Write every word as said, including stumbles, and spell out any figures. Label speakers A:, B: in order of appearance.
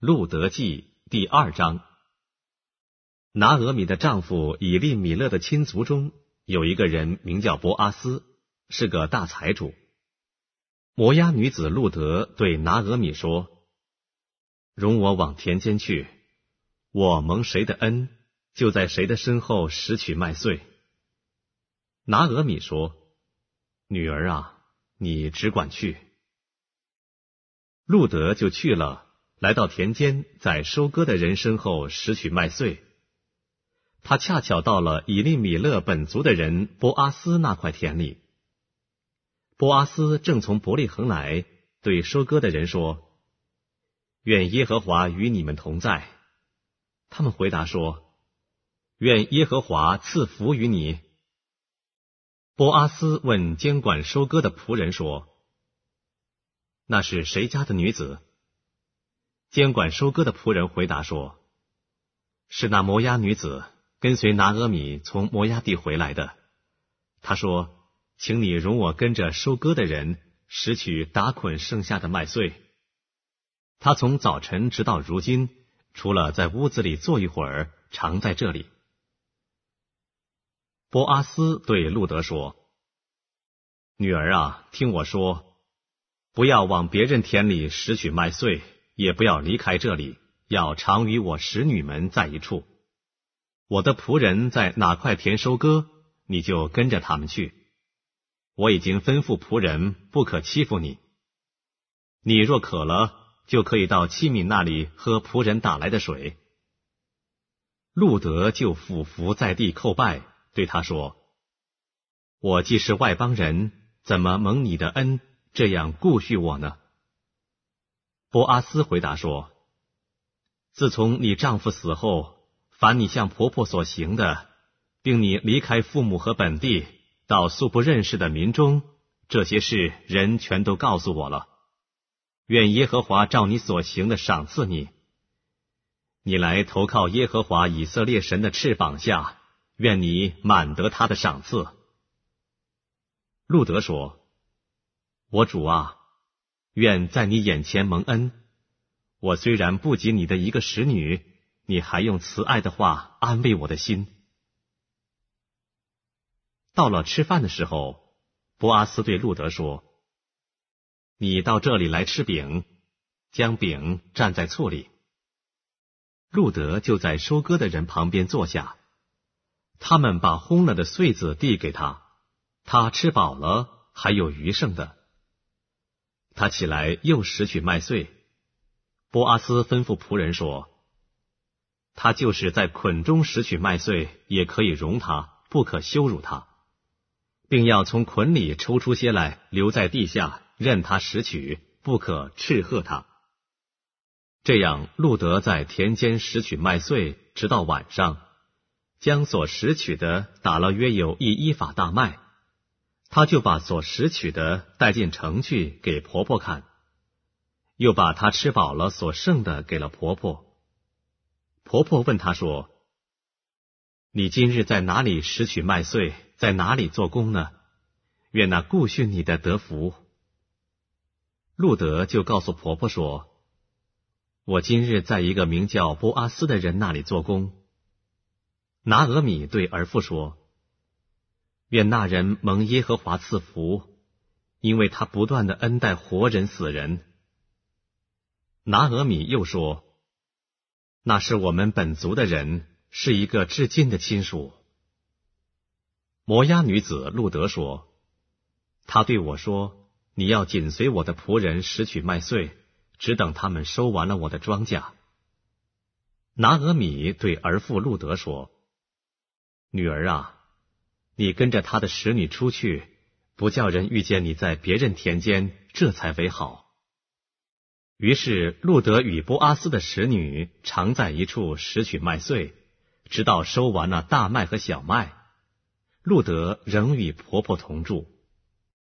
A: 路得记第二章。拿俄米的丈夫以利米勒的亲族中有一个人名叫伯阿斯，是个大财主。摩押女子路得对拿俄米说：容我往田间去，我蒙谁的恩，就在谁的身后拾取麦穗。拿俄米说：女儿啊，你只管去。路得就去了，来到田间，在收割的人身后拾取麦穗。他恰巧到了以利米勒本族的人波阿斯那块田里。波阿斯正从伯利恒来，对收割的人说：愿耶和华与你们同在。他们回答说：愿耶和华赐福于你。波阿斯问监管收割的仆人说：那是谁家的女子？监管收割的仆人回答说：是那摩押女子，跟随拿俄米从摩押地回来的。他说：请你容我跟着收割的人拾取打捆剩下的麦穗。他从早晨直到如今，除了在屋子里坐一会儿，常在这里。波阿斯对路得说：女儿啊，听我说，不要往别人田里拾取麦穗，也不要离开这里，要常与我使女们在一处。我的仆人在哪块田收割，你就跟着他们去。我已经吩咐仆人不可欺负你。你若渴了，就可以到器皿那里喝仆人打来的水。路得就俯伏在地叩拜，对他说：我既是外邦人，怎么蒙你的恩，这样顾恤我呢？波阿斯回答说：自从你丈夫死后，凡你向婆婆所行的，并你离开父母和本地，到素不认识的民中，这些事人全都告诉我了。愿耶和华照你所行的赏赐你。你来投靠耶和华以色列神的翅膀下，愿你满得他的赏赐。路得说：我主啊，愿在你眼前蒙恩。我虽然不及你的一个使女，你还用慈爱的话安慰我的心。到了吃饭的时候，波阿斯对路得说：你到这里来吃饼，将饼蘸在醋里。路得就在收割的人旁边坐下，他们把烘了的穗子递给他，他吃饱了，还有余剩的。他起来又拾取麦穗。波阿斯吩咐仆人说：他就是在捆中拾取麦穗，也可以容他，不可羞辱他，并要从捆里抽出些来，留在地下，任他拾取，不可斥喝他。这样，路得在田间拾取麦穗，直到晚上，将所拾取的打了约有一伊法大麦。他就把所拾取的带进城去给婆婆看，又把她吃饱了所剩的给了婆婆。婆婆问他说：你今日在哪里拾取麦穗，在哪里做工呢？愿那顾恤你的得福。路得就告诉婆婆说：我今日在一个名叫波阿斯的人那里做工。拿俄米对儿妇说：愿那人蒙耶和华赐福，因为他不断的恩待活人死人。拿俄米又说：那是我们本族的人，是一个至亲的亲属。摩押女子路得说：他对我说，你要紧随我的仆人拾取麦穗，只等他们收完了我的庄稼。拿俄米对儿妇路得说：女儿啊，你跟着他的使女出去，不叫人遇见你在别人田间，这才为好。于是路得与波阿斯的使女常在一处拾取麦穗，直到收完了大麦和小麦。路得仍与婆婆同住。